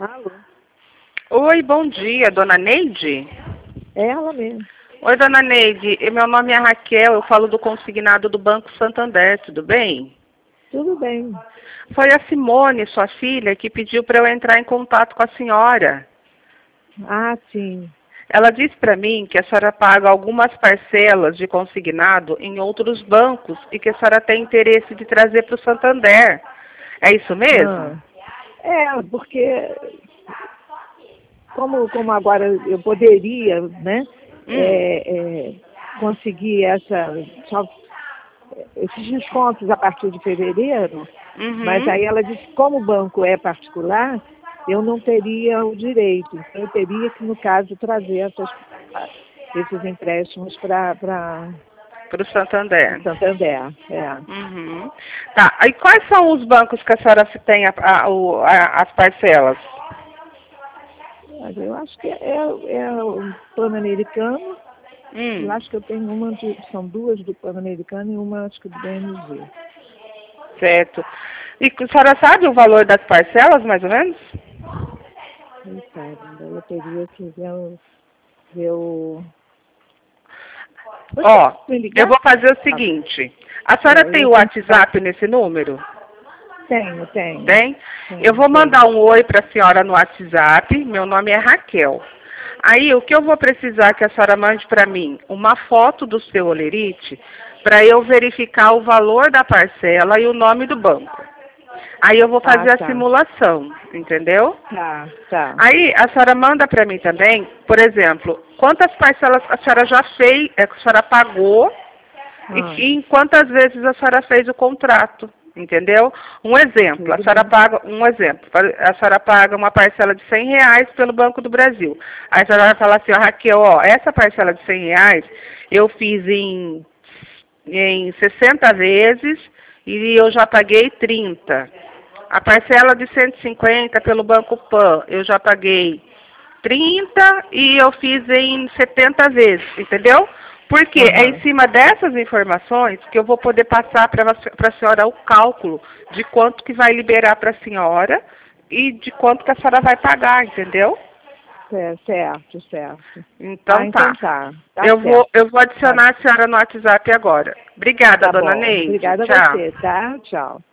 Alô? Oi, bom dia, dona Neide? É ela mesmo. Oi, dona Neide, meu nome é Raquel, eu falo do consignado do Banco Santander, tudo bem? Tudo bem. Foi a Simone, sua filha, que pediu para eu entrar em contato com a senhora. Ah, sim. Ela disse para mim que a senhora paga algumas parcelas de consignado em outros bancos e que a senhora tem interesse de trazer para o Santander. É isso mesmo? Ah, porque como agora eu poderia, né, Hum, conseguir esses descontos a partir de fevereiro, mas uhum. aí ela disse que como o banco é particular, eu não teria o direito. Então eu teria que, no caso, trazer esses empréstimos para Para o Santander. Santander. Uhum. Tá. E quais são os bancos que a senhora tem as parcelas? Mas eu acho que é o Pan-Americano. Eu Hum, acho que eu tenho são duas do Pan-Americano e uma acho que do BMG. certo. E a senhora sabe o valor das parcelas, mais ou menos? Eita, eu teria que ver o... Você Ó, pode me eu ligar? vou fazer o seguinte. A senhora tem Eu o tenho que estar. WhatsApp nesse número? Tenho. Tem? Eu vou mandar um oi para a senhora no WhatsApp. Meu nome é Raquel. Aí, o que eu vou precisar que a senhora mande para mim? Uma foto do seu olerite para eu verificar o valor da parcela e o nome do banco. Aí eu vou Ah, fazer a tá. simulação, entendeu? Tá. Aí a senhora manda para mim também, por exemplo, quantas parcelas a senhora já fez, que a senhora pagou Ah, e em quantas vezes a senhora fez o contrato, entendeu? Um exemplo, a tudo senhora bem. paga, a senhora paga uma parcela de R$ 100 pelo Banco do Brasil. Aí a senhora vai falar assim, ó, Raquel, ó, essa parcela de R$ 100 eu fiz em 60 vezes e eu já paguei 30. A parcela de 150 pelo Banco Pan, eu já paguei 30 e eu fiz em 70 vezes, entendeu? Porque é em Aham. cima dessas informações que eu vou poder passar para a senhora o cálculo de quanto que vai liberar para a senhora e de quanto que a senhora vai pagar, entendeu? Certo. Ah, Então então tá. tá. Tá Eu vou, certo. eu vou Tá, adicionar a senhora no WhatsApp agora. Obrigada, tá dona bom. Neide. Obrigada a Tchau. você, tá? Tchau.